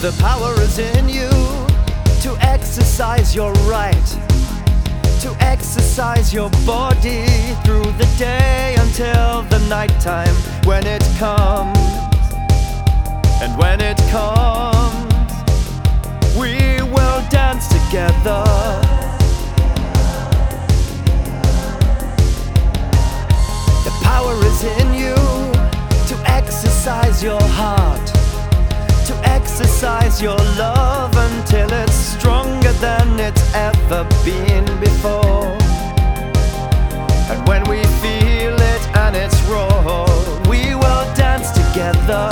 The power is in you to exercise your right, to exercise your body through the day until the nighttime when it comes. And when it comes, we will dance together. The power is in you to exercise your heart, to exercise your love until it's stronger than it's ever been before. And when we feel it and it's raw, we will dance together.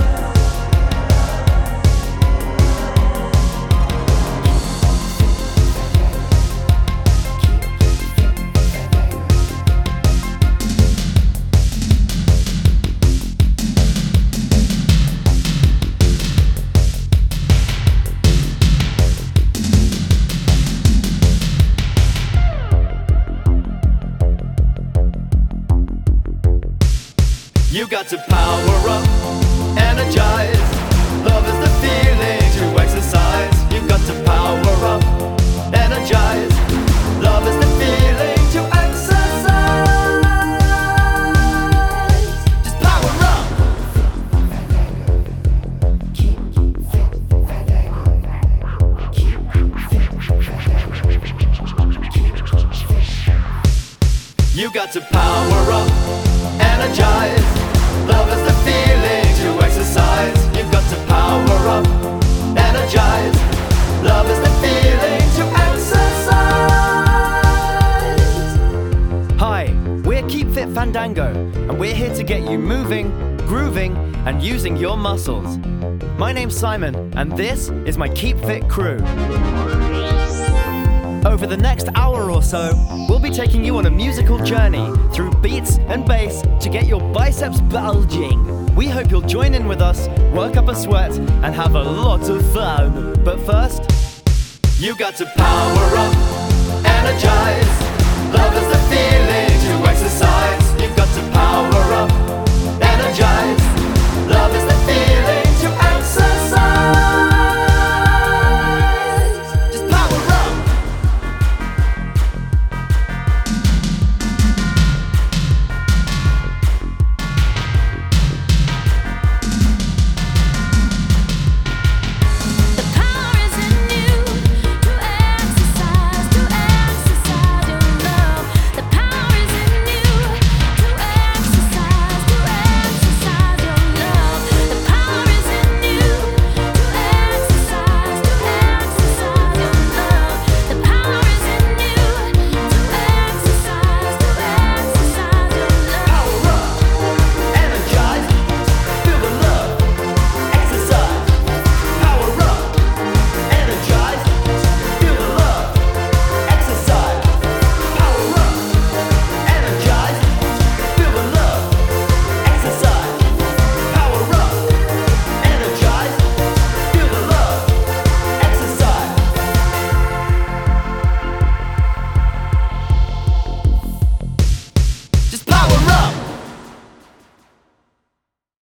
You got to power up, energize. Love is the feeling to exercise. You got to power up, energize. Love is the feeling to exercise. Just power up. You got to power up, energize. Love is the feeling to exercise. You've got to power up, energize. Love is the feeling to exercise. Hi, we're Keep Fit Fandango, and we're here to get you moving, grooving, and using your muscles. My name's Simon, and this is my Keep Fit crew. Over the next hour or so, we'll be taking you on a musical journey through beats and bass to get your biceps bulging. We hope you'll join in with us, work up a sweat, and have a lot of fun. But first, you got to power up, energize. Love is the feeling to exercise.